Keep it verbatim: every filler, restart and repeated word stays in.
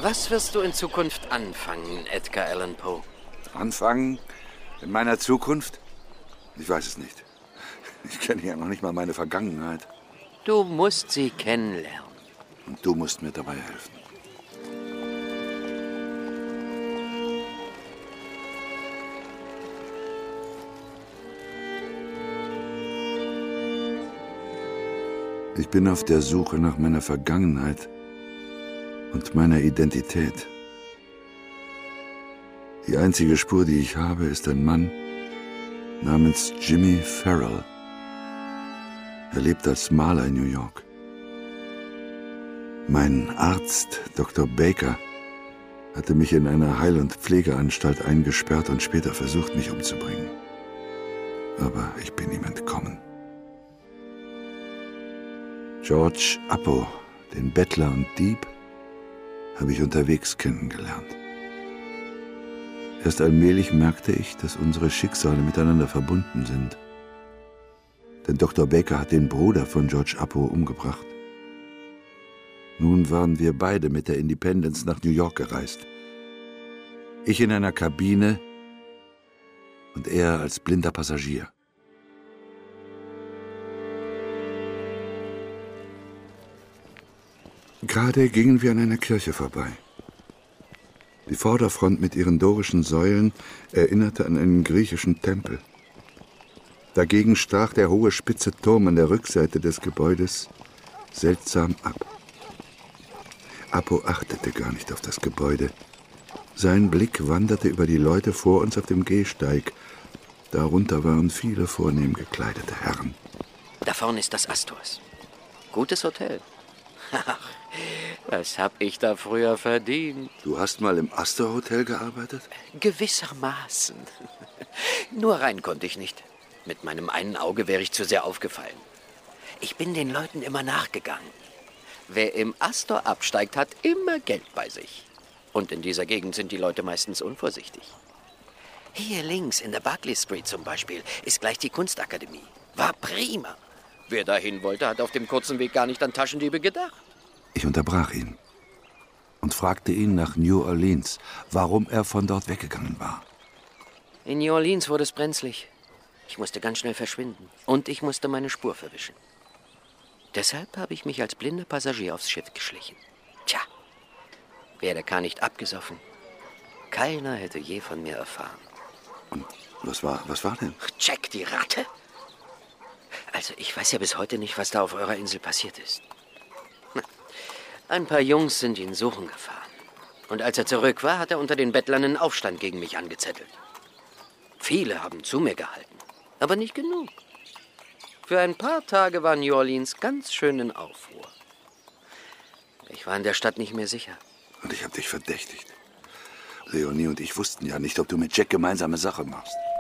Was wirst du in Zukunft anfangen, Edgar Allan Poe? Anfangen? In meiner Zukunft? Ich weiß es nicht. Ich kenne ja noch nicht mal meine Vergangenheit. Du musst sie kennenlernen. Und du musst mir dabei helfen. Ich bin auf der Suche nach meiner Vergangenheit und meiner Identität. Die einzige Spur, die ich habe, ist ein Mann namens Jimmy Farrell. Er lebt als Maler in New York. Mein Arzt, Doktor Baker, hatte mich in einer Heil- und Pflegeanstalt eingesperrt und später versucht, mich umzubringen. Aber ich bin ihm entkommen. George Appo, den Bettler und Dieb, habe ich unterwegs kennengelernt. Erst allmählich merkte ich, dass unsere Schicksale miteinander verbunden sind. Denn Doktor Baker hat den Bruder von George Appo umgebracht. Nun waren wir beide mit der Independence nach New York gereist. Ich in einer Kabine und er als blinder Passagier. Gerade gingen wir an einer Kirche vorbei. Die Vorderfront mit ihren dorischen Säulen erinnerte an einen griechischen Tempel. Dagegen stach der hohe spitze Turm an der Rückseite des Gebäudes seltsam ab. Appo achtete gar nicht auf das Gebäude. Sein Blick wanderte über die Leute vor uns auf dem Gehsteig. Darunter waren viele vornehm gekleidete Herren. Da vorne ist das Astors. Gutes Hotel. Ach, was hab ich da früher verdient? Du hast mal im Astor Hotel gearbeitet? Gewissermaßen. Nur rein konnte ich nicht. Mit meinem einen Auge wäre ich zu sehr aufgefallen. Ich bin den Leuten immer nachgegangen. Wer im Astor absteigt, hat immer Geld bei sich. Und in dieser Gegend sind die Leute meistens unvorsichtig. Hier links in der Berkeley Street zum Beispiel ist gleich die Kunstakademie. War prima. Wer dahin wollte, hat auf dem kurzen Weg gar nicht an Taschendiebe gedacht. Ich unterbrach ihn und fragte ihn nach New Orleans, warum er von dort weggegangen war. In New Orleans wurde es brenzlig. Ich musste ganz schnell verschwinden und ich musste meine Spur verwischen. Deshalb habe ich mich als blinder Passagier aufs Schiff geschlichen. Tja, wäre der Kahn nicht abgesoffen, keiner hätte je von mir erfahren. Und was war, was war denn? Jack, die Ratte? Also, ich weiß ja bis heute nicht, was da auf eurer Insel passiert ist. Ein paar Jungs sind ihn suchen gefahren. Und als er zurück war, hat er unter den Bettlern einen Aufstand gegen mich angezettelt. Viele haben zu mir gehalten, aber nicht genug. Für ein paar Tage war New Orleans ganz schön in Aufruhr. Ich war in der Stadt nicht mehr sicher. Und ich habe dich verdächtigt. Leonie und ich wussten ja nicht, ob du mit Jack gemeinsame Sache machst.